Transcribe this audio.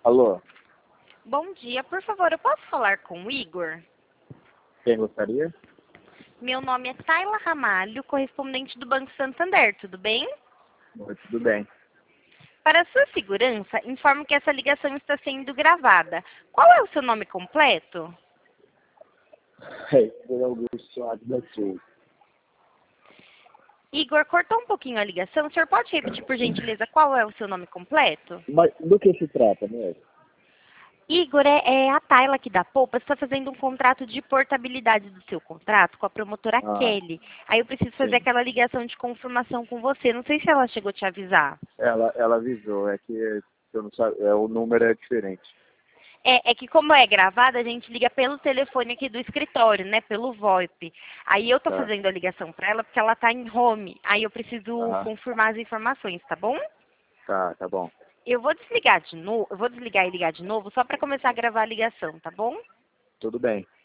Alô, Bom dia, por favor, eu posso falar com o Igor? quem gostaria? Meu nome é Tayla Ramalho, correspondente do Banco Santander, tudo bem? Oi, tudo bem. Para sua segurança, informo que essa ligação está sendo gravada. Qual é o seu nome completo? Heitor Augusto Soares da Silva. Igor, cortou um pouquinho a ligação. O senhor pode repetir, por gentileza, qual é o seu nome completo? Mas do que se trata, né? Igor, é a Tayla aqui da Poupa, está fazendo um contrato de portabilidade do seu contrato com a promotora Ah, Kelly. Aí eu preciso fazer sim. aquela ligação de confirmação com você. Não sei se ela chegou a te avisar. Ela avisou, é que eu não sabe, o número é diferente. É que como é gravada, a gente liga pelo telefone aqui do escritório, né? Pelo VoIP. Aí eu tô Tá. fazendo a ligação para ela porque ela tá em home. Aí eu preciso Aham. confirmar as informações, tá bom? Tá bom. Eu vou desligar de novo, eu vou desligar e ligar de novo só para começar a gravar a ligação, tá bom? Tudo bem.